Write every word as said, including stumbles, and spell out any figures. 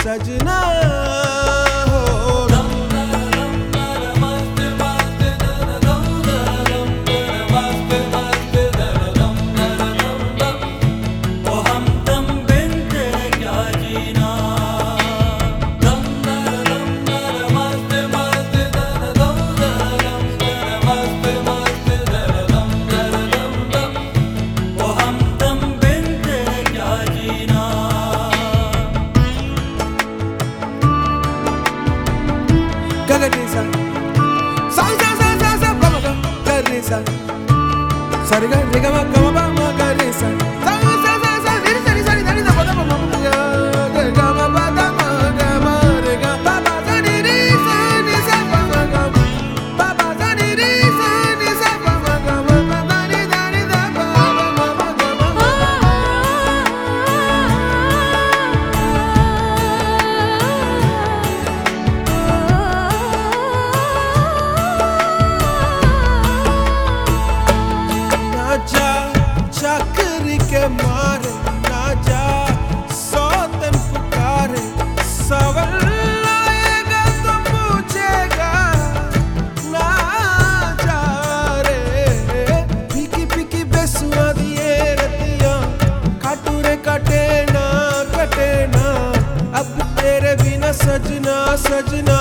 सजना Sarga rega ma ga ma ma ga re sa sa sa sa sa ni sa ni sa ni da pa da ma ma ga ga ma pa da ma ga ma re ga pa pa sa ni ri sa ni sa pa ma ga pa pa sa ni ri sa ni sa pa ma ga ma pa da ni da ni da pa ma ma ma ga ma जा चक्री के मारे ना जा सौतन पुकारे सवाल आएगा तो पूछेगा ना जा रे फीकी फीकी बेसुआ दिए रतियां काटू रे कटे ना कटे ना अब तेरे बिना सजना सजना